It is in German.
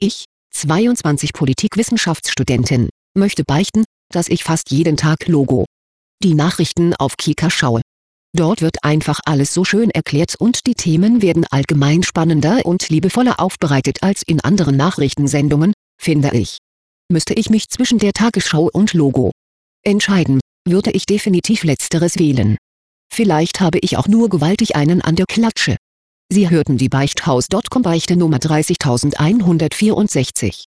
Ich, 22 Politikwissenschaftsstudentin, möchte beichten, dass ich fast jeden Tag Logo. Die Nachrichten auf Kika schaue. Dort wird einfach alles so schön erklärt und die Themen werden allgemein spannender und liebevoller aufbereitet als in anderen Nachrichtensendungen, finde ich. Müsste ich mich zwischen der Tagesschau und Logo entscheiden, würde ich definitiv Letzteres wählen. Vielleicht habe ich auch nur gewaltig einen an der Klatsche. Sie hörten die Beichthaus.com Beichte Nummer 30164.